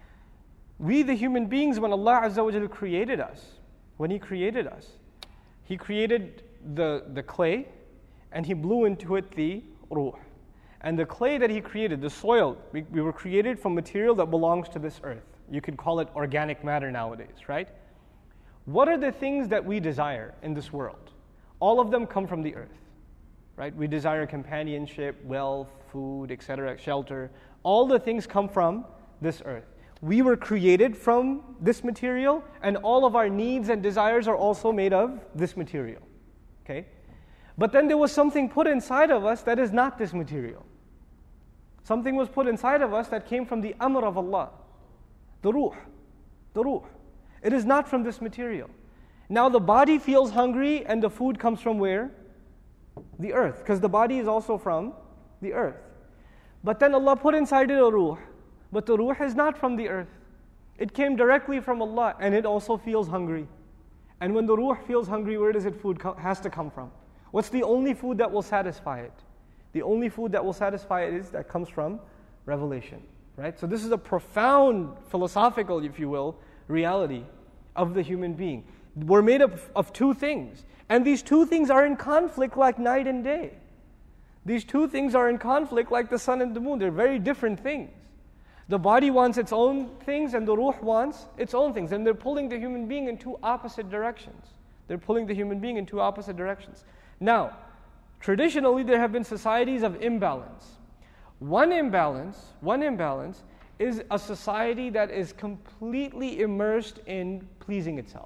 We the human beings, when Allah Azza wa Jalla created us, when He created us, He created the, the clay and He blew into it the ruh. And the clay that He created, the soil, we, we were created from material that belongs to this earth. You could call it organic matter nowadays, right? What are the things that we desire in this world? All of them come from the earth, right? We desire companionship, wealth, food, et cetera, shelter. All the things come from this earth. We were created from this material, and all of our needs and desires are also made of this material, okay? But then there was something put inside of us that is not this material. Something was put inside of us that came from the amr of Allah. The ruh. The ruh. It is not from this material. Now the body feels hungry and the food comes from where? The earth. Because the body is also from the earth. But then Allah put inside it a ruh. But the ruh is not from the earth. It came directly from Allah and it also feels hungry. And when the ruh feels hungry, where does it food co- has to come from? What's the only food that will satisfy it? The only food that will satisfy it is that comes from revelation, right? So this is a profound philosophical, if you will, reality of the human being. We're made up of two things, and these two things are in conflict like night and day. These two things are in conflict like the sun and the moon. They're very different things. The body wants its own things, and the ruh wants its own things, and they're pulling the human being in two opposite directions. They're pulling the human being in two opposite directions. Now, traditionally, there have been societies of imbalance. One imbalance, one imbalance is a society that is completely immersed in pleasing itself.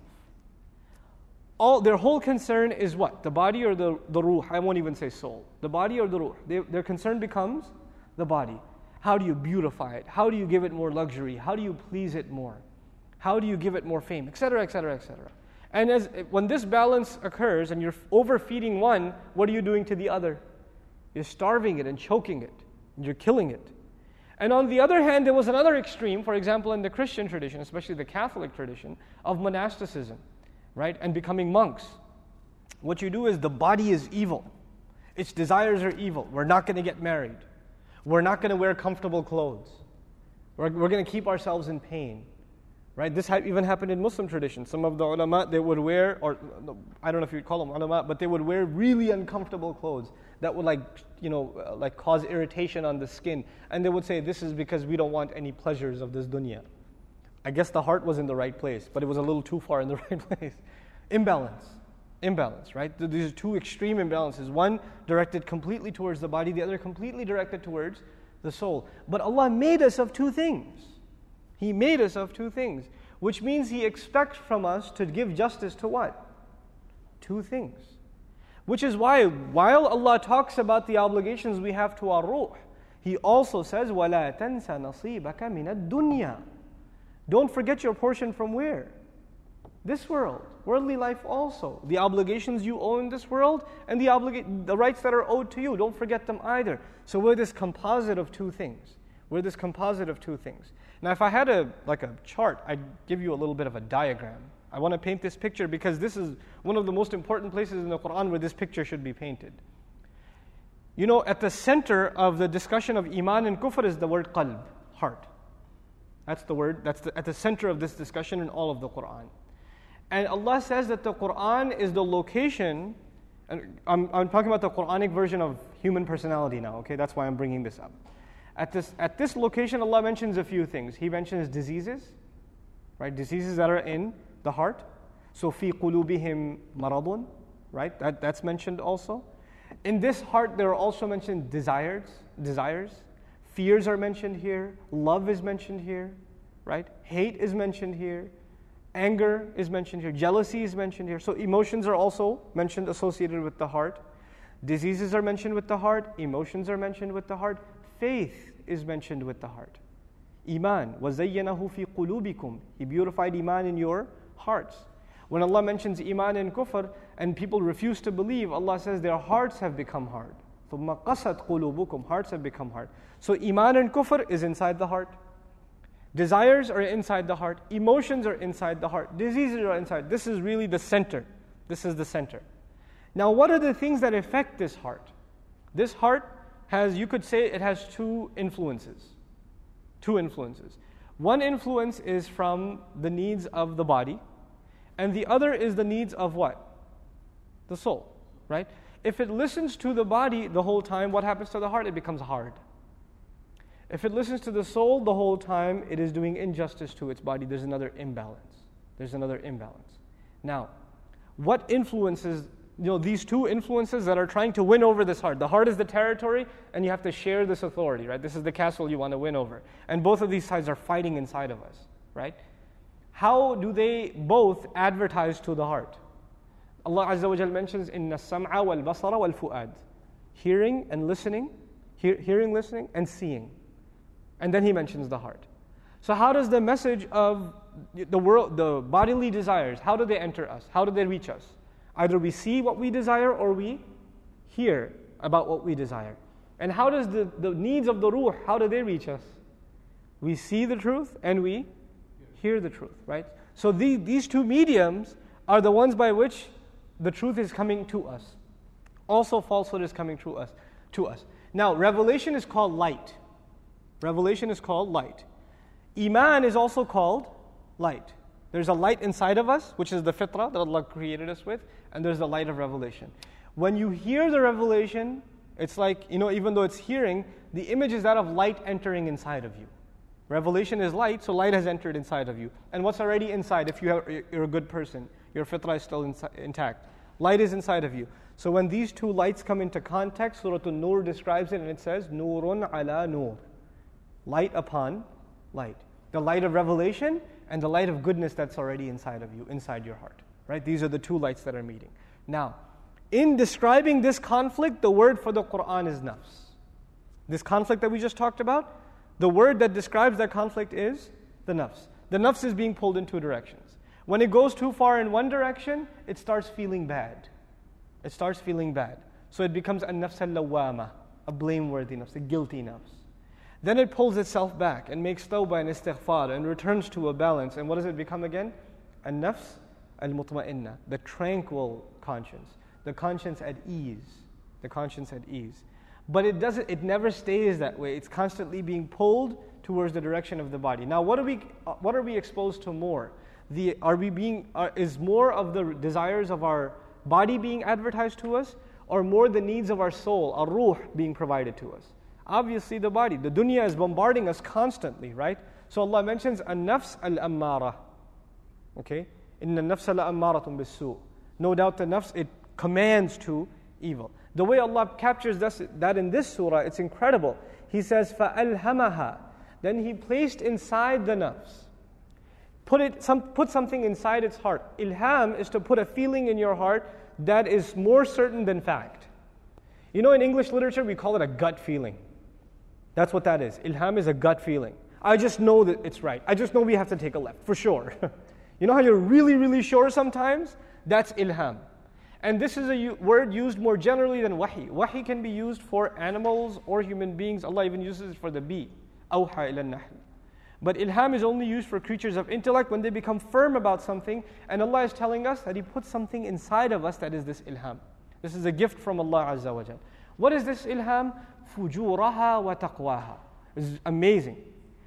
All their whole concern is what? The body or the, the ruh? I won't even say soul. The body or the ruh? They, their concern becomes the body. How do you beautify it? How do you give it more luxury? How do you please it more? How do you give it more fame? Etc., et cetera, et cetera. And as when this balance occurs and you're overfeeding one, what are you doing to the other? You're starving it and choking it. You're killing it. And on the other hand, there was another extreme, for example, in the Christian tradition, especially the Catholic tradition, of monasticism, right? And becoming monks. What you do is the body is evil. Its desires are evil. We're not going to get married. We're not going to wear comfortable clothes. We're, we're going to keep ourselves in pain. Right? This ha- even happened in Muslim tradition. Some of the ulama, they would wear, or I don't know if you'd call them ulama, but they would wear really uncomfortable clothes that would like, you know, uh, like cause irritation on the skin. And they would say, this is because we don't want any pleasures of this dunya. I guess the heart was in the right place, but it was a little too far in the right place. Imbalance. Imbalance, right? These are two extreme imbalances. One directed completely towards the body, the other completely directed towards the soul. But Allah made us of two things. He made us of two things, which means He expects from us to give justice to what? Two things. Which is why, while Allah talks about the obligations we have to our ruh, He also says, وَلَا تَنْسَ نَصِيبَكَ مِنَ الدُّنْيَا. Don't forget your portion from where? This world, worldly life also. The obligations you owe in this world and the obliga- the rights that are owed to you, don't forget them either. So we're this composite of two things. We're this composite of two things. Now, if I had a like a chart, I'd give you a little bit of a diagram. I want to paint this picture because this is one of the most important places in the Quran where this picture should be painted. You know, at the center of the discussion of Iman and Kufr is the word qalb, heart. That's the word, that's the, at the center of this discussion in all of the Quran. And Allah says that the Quran is the location, and I'm, I'm talking about the Quranic version of human personality now, okay? That's why I'm bringing this up. At this, at this location, Allah mentions a few things. He mentions diseases, right? Diseases that are in the heart. So, fi qulubihim maradun, right? That, that's mentioned also. In this heart, there are also mentioned desires, desires. Fears are mentioned here. Love is mentioned here, right? Hate is mentioned here. Anger is mentioned here. Jealousy is mentioned here. So emotions are also mentioned associated with the heart. Diseases are mentioned with the heart. Emotions are mentioned with the heart. Faith is mentioned with the heart. Iman. وَزَيَّنَهُ فِي قُلُوبِكُمْ. He beautified Iman in your hearts. When Allah mentions Iman and Kufr and people refuse to believe, Allah says their hearts have become hard. ثُمَّ قَسَتْ قُلُوبُكُمْ. Hearts have become hard. So Iman and Kufr is inside the heart. Desires are inside the heart. Emotions are inside the heart. Diseases are inside. This is really the center. This is the center. Now, what are the things that affect this heart? This heart has, you could say, it has two influences. Two influences. One influence is from the needs of the body, and the other is the needs of what? The soul, right? If it listens to the body the whole time, what happens to the heart? It becomes hard. If it listens to the soul the whole time, it is doing injustice to its body. There's another imbalance. There's another imbalance. Now, what influences, you know, these two influences that are trying to win over this heart? The heart is the territory, and you have to share this authority, right? This is the castle you want to win over. And both of these sides are fighting inside of us, right? How do they both advertise to the heart? Allah Azza wa Jal mentions, إِنَّ السَّمْعَ وَالْبَصَرَ وَالْفُؤَادِ. Hearing and listening, hear, hearing, listening, and seeing. And then He mentions the heart. So how does the message of the world, the bodily desires, how do they enter us? How do they reach us? Either we see what we desire or we hear about what we desire. And how does the, the needs of the ruh, how do they reach us? We see the truth and we hear the truth, right? So the, these two mediums are the ones by which the truth is coming to us. Also falsehood is coming to us. To us. Now, revelation is called light. Revelation is called light. Iman is also called light. There's a light inside of us, which is the fitrah that Allah created us with, and there's the light of revelation. When you hear the revelation, it's like, you know, even though it's hearing, the image is that of light entering inside of you. Revelation is light, so light has entered inside of you. And what's already inside, if you have, you're a good person, your fitrah is still insi- intact. Light is inside of you. So when these two lights come into contact, Surah An-Nur describes it, and it says, Nurun ala nur. Light upon light. The light of revelation and the light of goodness that's already inside of you, inside your heart. Right? These are the two lights that are meeting. Now, in describing this conflict, the word for the Quran is nafs. This conflict that we just talked about, the word that describes that conflict is the nafs. The nafs is being pulled in two directions. When it goes too far in one direction, it starts feeling bad. It starts feeling bad. So it becomes a nafs al-lawwama, a blameworthy nafs, a guilty nafs. Then it pulls itself back and makes tawbah and istighfar and returns to a balance. And what does it become again? An-nafs al-mutma'inna, the tranquil conscience, the conscience at ease, the conscience at ease. But it doesn't. It never stays that way. It's constantly being pulled towards the direction of the body. Now, what are we? What are we exposed to more? The are we being? Are, is more of the desires of our body being advertised to us, or more the needs of our soul, our ruh, being provided to us? Obviously, the body. The dunya is bombarding us constantly, right? So Allah mentions an-nafs al-ammara. Okay, inna an-nafs la-ammaratun bis-su'. No doubt, the nafs, it commands to evil. The way Allah captures this, that in this surah, it's incredible. He says, فَأَلْهَمَهَا. Then He placed inside the nafs. Put it, some, put something inside its heart. Ilham is to put a feeling in your heart that is more certain than fact. You know, in English literature, we call it a gut feeling. That's what that is. Ilham is a gut feeling. I just know that it's right. I just know we have to take a left, for sure. You know how you're really, really sure sometimes? That's ilham. And this is a u- word used more generally than wahi. Wahi can be used for animals or human beings. Allah even uses it for the bee. Awha ila nahl. But ilham is only used for creatures of intellect when they become firm about something. And Allah is telling us that He put something inside of us that is this ilham. This is a gift from Allah Azza wa Jal. What is this ilham? Fujuraha wa taqwaha. This is amazing.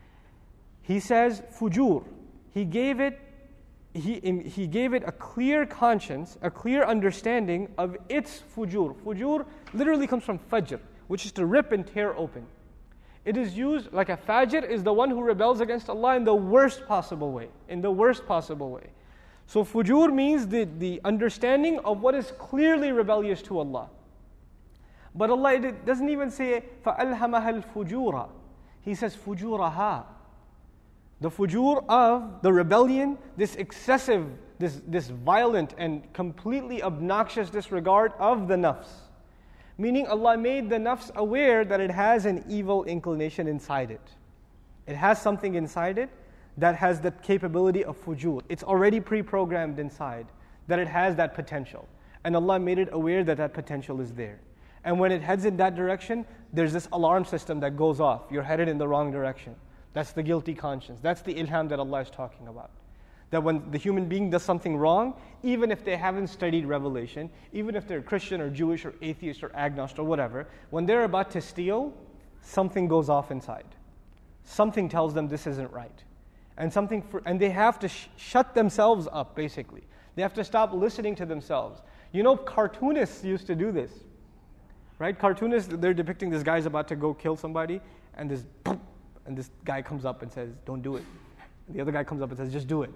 He says fujur. He gave it He, he gave it a clear conscience, a clear understanding of its fujur. Fujur literally comes from fajr, which is to rip and tear open. It is used, like a fajr is the one who rebels against Allah in the worst possible way. In the worst possible way. So fujur means the, the understanding of what is clearly rebellious to Allah. But Allah it doesn't even say, فَأَلْهَمَهَا الْفُجُورَ. He says, fujuraha. The fujur of the rebellion, this excessive, this, this violent and completely obnoxious disregard of the nafs. Meaning Allah made the nafs aware that it has an evil inclination inside it. It has something inside it that has the capability of fujur. It's already pre-programmed inside that it has that potential. And Allah made it aware that that potential is there. And when it heads in that direction, there's this alarm system that goes off. You're headed in the wrong direction. That's the guilty conscience. That's the ilham that Allah is talking about. That when the human being does something wrong, even if they haven't studied revelation, even if they're Christian or Jewish or atheist or agnostic or whatever, when they're about to steal, something goes off inside. Something tells them this isn't right. And something for, and they have to sh- shut themselves up, basically. They have to stop listening to themselves. You know, cartoonists used to do this. right? Cartoonists, they're depicting this guy's about to go kill somebody, and this, and this guy comes up and says, don't do it. And the other guy comes up and says, just do it.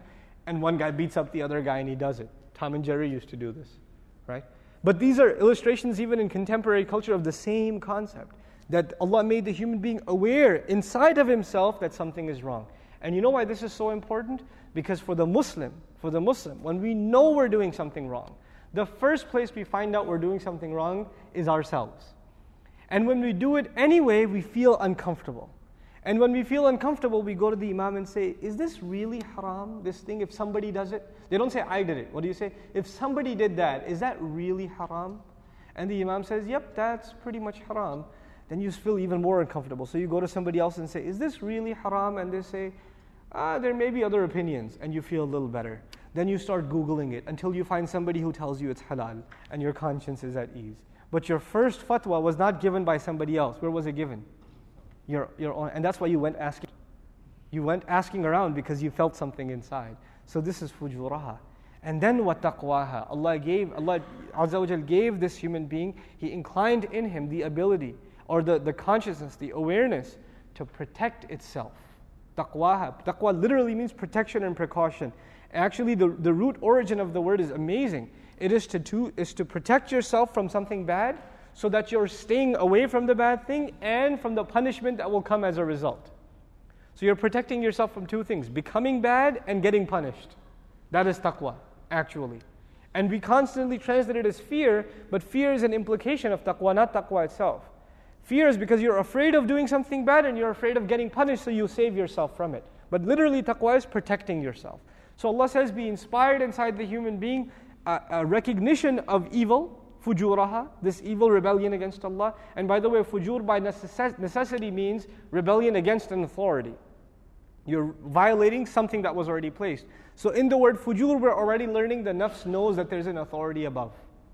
And one guy beats up the other guy and he does it. Tom and Jerry used to do this, right? But these are illustrations even in contemporary culture of the same concept, that Allah made the human being aware inside of himself that something is wrong. And you know why this is so important? Because for the Muslim, for the Muslim, when we know we're doing something wrong, the first place we find out we're doing something wrong is ourselves. And when we do it anyway, we feel uncomfortable. And when we feel uncomfortable, we go to the Imam and say, is this really haram, this thing, if somebody does it? They don't say, I did it. What do you say? If somebody did that, is that really haram? And the Imam says, yep, that's pretty much haram. Then you feel even more uncomfortable. So you go to somebody else and say, is this really haram? And they say, ah, there may be other opinions. And you feel a little better. Then you start Googling it until you find somebody who tells you it's halal and your conscience is at ease. But your first fatwa was not given by somebody else. Where was it given? Your, your own. And that's why you went asking. You went asking around because you felt something inside. So this is fujuraha. And then what taqwaha? Allah gave, Allah Azza wa Jal gave this human being, He inclined in him the ability or the, the consciousness, the awareness to protect itself. Taqwaha. Taqwa literally means protection and precaution. Actually, the, the root origin of the word is amazing. It is to, to, is to protect yourself from something bad so that you're staying away from the bad thing and from the punishment that will come as a result. So you're protecting yourself from two things, becoming bad and getting punished. That is taqwa, actually. And we constantly translate it as fear, but fear is an implication of taqwa, not taqwa itself. Fear is because you're afraid of doing something bad and you're afraid of getting punished, so you save yourself from it. But literally, taqwa is protecting yourself. So Allah says, be inspired inside the human being a, a recognition of evil, fujuraha, this evil rebellion against Allah. And by the way, fujur by necess- necessity means rebellion against an authority. You're violating something that was already placed. So in the word fujur, we're already learning the nafs knows that there's an authority above.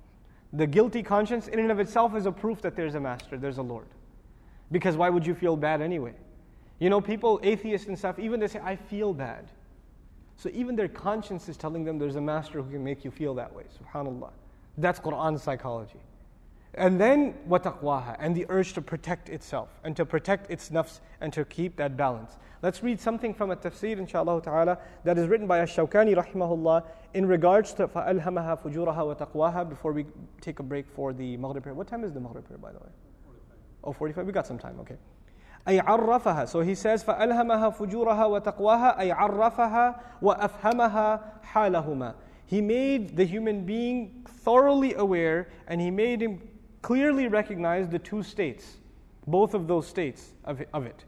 The guilty conscience in and of itself is a proof that there's a master, there's a Lord. Because why would you feel bad anyway? You know, people, atheists and stuff, even they say, I feel bad. So even their conscience is telling them there's a master who can make you feel that way. Subhanallah. That's Quran psychology. And then, وَتَقْوَاهَا, and the urge to protect itself, and to protect its nafs, and to keep that balance. Let's read something from a tafsir, inshaAllah ta'ala, that is written by Ash-Shawkani, rahimahullah, in regards to فَأَلْهَمَهَا فُجُورَهَا وَتَقْوَاهَا, before we take a break for the Maghrib prayer. What time is the Maghrib prayer, by the way? forty-five. Oh, forty-five? We got some time, okay. أي عرفها. So he says, فَأَلْهَمَهَا فُجُورَهَا وَتَقْوَاهَا أي عرفها وَأَفْهَمَهَا حَالَهُمَا. He made the human being thoroughly aware, and he made him clearly recognize the two states, both of those states of, of it.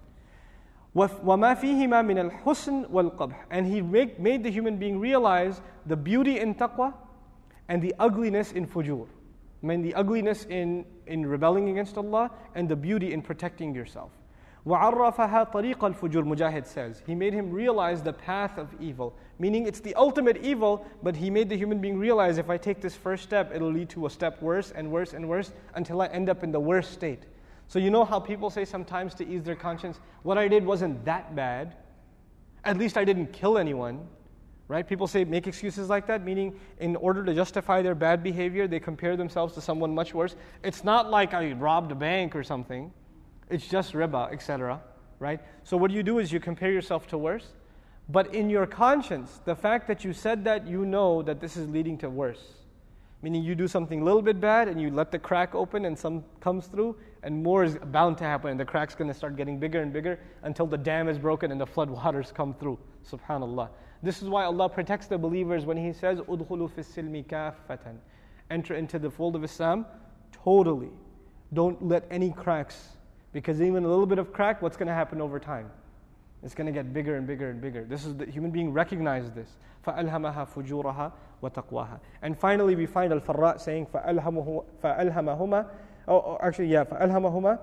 وَمَا فِيهِمَا مِنَ الْحُسْنِ وَالْقَبْحِ. And he make, made the human being realize the beauty in taqwa and the ugliness in fujur. I mean the ugliness in, in rebelling against Allah and the beauty in protecting yourself. وَعَرَّفَهَا طَرِيقَ الْفُجُورِ, Mujahid says. He made him realize the path of evil. Meaning it's the ultimate evil, but he made the human being realize if I take this first step, it'll lead to a step worse and worse and worse until I end up in the worst state. So you know how people say sometimes to ease their conscience, what I did wasn't that bad. At least I didn't kill anyone. Right? People say, make excuses like that, meaning in order to justify their bad behavior, they compare themselves to someone much worse. It's not like I robbed a bank or something. It's just riba, et cetera. Right? So what you do is you compare yourself to worse. But in your conscience, the fact that you said that, you know that this is leading to worse. Meaning you do something a little bit bad and you let the crack open and some comes through and more is bound to happen and the crack's going to start getting bigger and bigger until the dam is broken and the flood waters come through. Subhanallah. This is why Allah protects the believers when He says, "Udkhulu fis silmi kaffatan." Enter into the fold of Islam totally. Don't let any cracks, because even a little bit of crack, what's going to happen over time? It's going to get bigger and bigger and bigger. This is the human being recognizes this. فَأَلْهَمَهَا فُجُورَهَا وَتَقْوَاهَا. And finally we find Al-Farra saying فَأَلْهَمَهُمَا, oh, actually yeah, فَأَلْهَمَهُمَا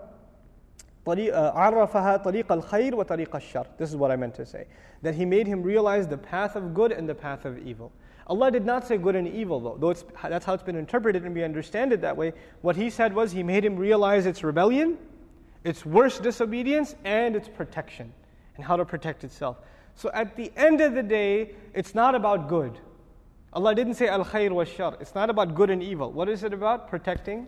عَرَّفَهَا طَرِيقَ الْخَيْرِ وَطَرِيقَ الشَّرِّ. This is what I meant to say. That He made him realize the path of good and the path of evil. Allah did not say good and evil though, though it's, that's how it's been interpreted and we understand it that way. What He said was He made him realize its rebellion, its worst disobedience, and its protection. And how to protect itself. So at the end of the day, it's not about good. Allah didn't say al-khair wa shar. It's not about good and evil. What is it about? Protecting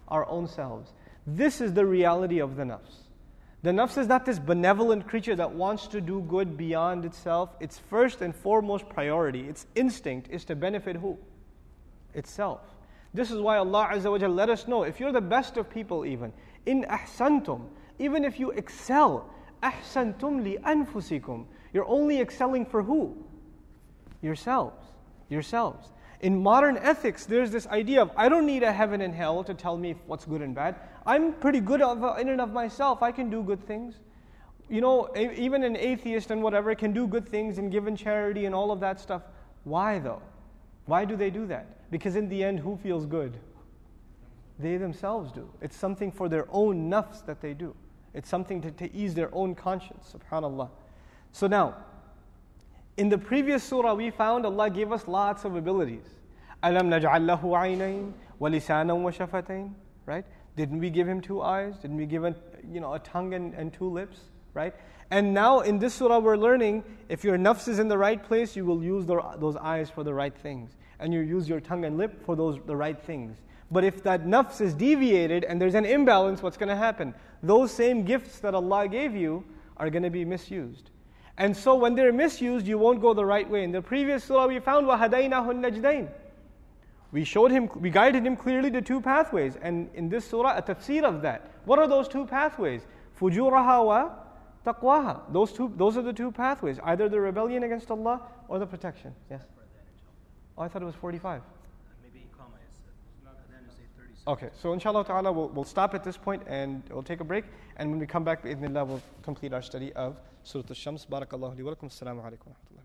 our own selves. This is the reality of the nafs. The nafs is not this benevolent creature that wants to do good beyond itself. Its first and foremost priority, its instinct, is to benefit who? Itself. This is why Allah Azza wa Jalla let us know, if you're the best of people even, in ahsantum, even if you excel, ahsantum li anfusikum, you're only excelling for who? Yourselves. Yourselves. In modern ethics, there's this idea of, I don't need a heaven and hell to tell me what's good and bad. I'm pretty good of, in and of myself. I can do good things. You know, even an atheist and whatever can do good things and give in charity and all of that stuff. Why though? Why do they do that? Because in the end, who feels good? They themselves do. It's something for their own nafs that they do. It's something to, to ease their own conscience, subhanAllah. So now, in the previous surah, we found Allah gave us lots of abilities. Alam naj'al lahu aynayn wa lisanan wa shafatayn, right? Didn't we give him two eyes? Didn't we give him, you know, a tongue and, and two lips, right? And now in this surah we're learning, if your nafs is in the right place, you will use the, those eyes for the right things. And you use your tongue and lip for those the right things. But if that nafs is deviated and there's an imbalance, what's going to happen? Those same gifts that Allah gave you are going to be misused. And so when they're misused, you won't go the right way. In the previous surah we found وَهَدَيْنَاهُ النَّجْدَيْنِ. We showed him, we guided him clearly to two pathways. And in this surah, a tafsir of that. What are those two pathways? فُجُورَهَا wa taqwaha. Those two, those are the two pathways. Either the rebellion against Allah or the protection. Yes? Oh, I thought it was forty-five. Maybe Iqamah is then is eight thirty. Okay, so inshallah ta'ala we'll, we'll stop at this point and we'll take a break. And when we come back, bi'idhnillah, we'll complete our study of Surah Al-Shams. Barakallahu li wa lakum. Assalamu alaikum wa rahmatullah.